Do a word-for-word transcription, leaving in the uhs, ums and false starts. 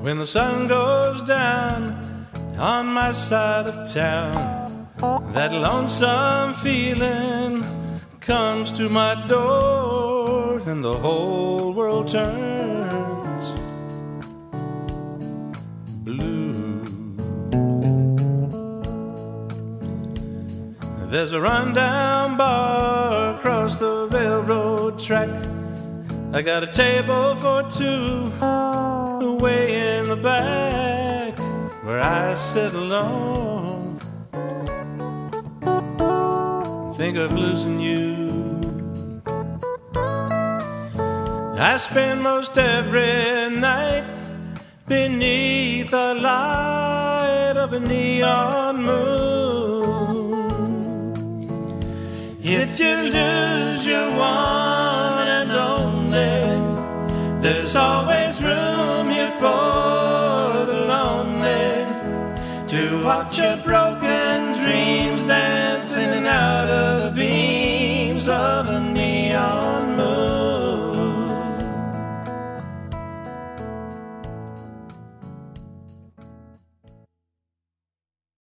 when the sun goes down on my side of town, that lonesome feeling comes to my door, and the whole world turns blue. There's a rundown bar across the railroad track. I got a table for two way in the back, where I sit alone, think of losing you. I spend most every night beneath the light of a neon moon. If you lose your one and only, there's always room here for the lonely to watch your broken dreams dance